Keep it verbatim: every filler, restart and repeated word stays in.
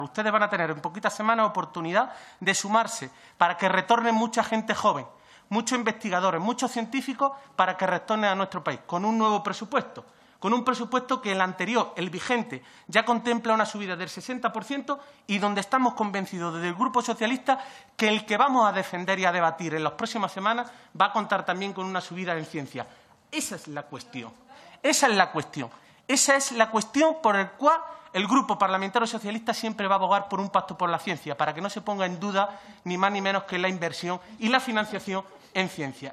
Ustedes van a tener en poquitas semanas oportunidad de sumarse para que retornen mucha gente joven, muchos investigadores, muchos científicos, para que retornen a nuestro país con un nuevo presupuesto, con un presupuesto que el anterior, el vigente, ya contempla una subida del sesenta por ciento y donde estamos convencidos desde el Grupo Socialista que el que vamos a defender y a debatir en las próximas semanas va a contar también con una subida en ciencia. Esa es la cuestión. Esa es la cuestión. Esa es la cuestión por la cual el Grupo Parlamentario Socialista siempre va a abogar por un pacto por la ciencia, para que no se ponga en duda ni más ni menos que la inversión y la financiación en ciencia.